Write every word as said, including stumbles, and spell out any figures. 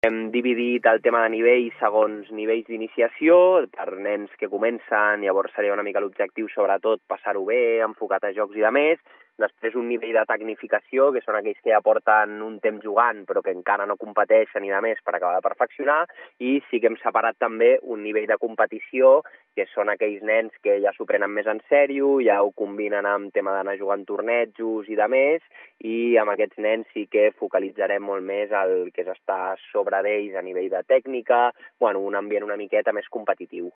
Hem dividit el tema de nivells segons nivells d'iniciació, per nens que comencen, llavors seria una mica l'objectiu sobretot passar-ho bé, enfocat a jocs i de més. Després un nivell de tecnificació, que són aquells que ja porten un temps jugant però que encara no competeixen i de més per acabar de perfeccionar, i sí que hem separat també un nivell de competició, que són aquells nens que ja s'ho prenen més en sèrio, ja ho combinen amb tema d'anar jugant tornejos i de més, i amb aquests nens sí que focalitzarem molt més el que és estar sobre d'ells a nivell de tècnica, bueno, un ambient una miqueta més competitiu.